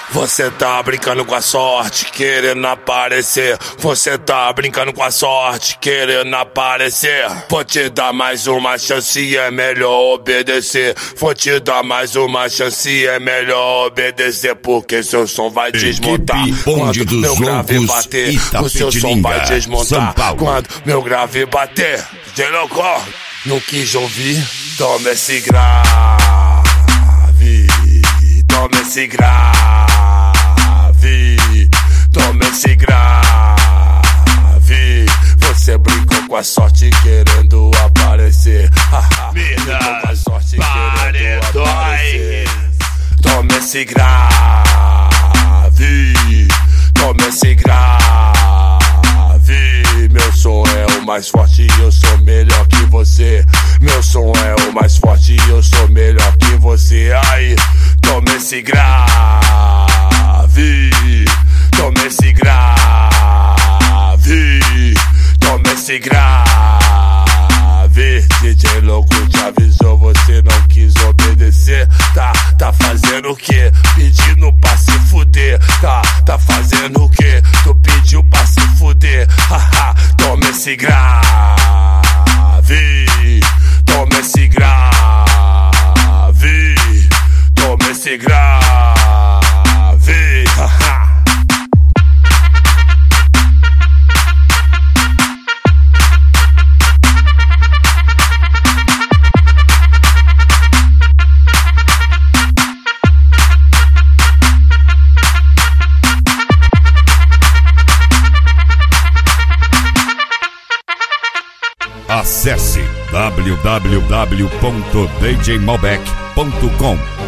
Você tá brincando com a sorte, querendo aparecer. Você tá brincando com a sorte, querendo aparecer. Vou te dar mais uma chance, é melhor obedecer. Vou te dar mais uma chance, é melhor obedecer. Porque seu som vai desmontar Bonde quando meu dos grave Loucos, bater. O seu som Itapetininga, vai desmontar São Paulo. quando meu grave bater. Gelocó, não quis ouvir, toma esse grave. Toma esse grave. Toma esse grave. Você brincou com a sorte querendo aparecer. Brincou com a sorte querendo aparecer. Toma esse grave. Toma esse grave. Meu som é o mais forte e eu sou melhor que você. Meu som é o mais forte e eu sou melhor que você. Aí, toma esse grave. Toma esse grave. Toma esse grave. DJ louco te avisou, você não quis obedecer. Tá fazendo o quê? Pedindo pra se fuder. Tá fazendo o quê? Tu pediu pra se fuder. Haha, toma esse grave. Toma esse grave. Toma esse grave. Haha. Acesse www.djmalbec.com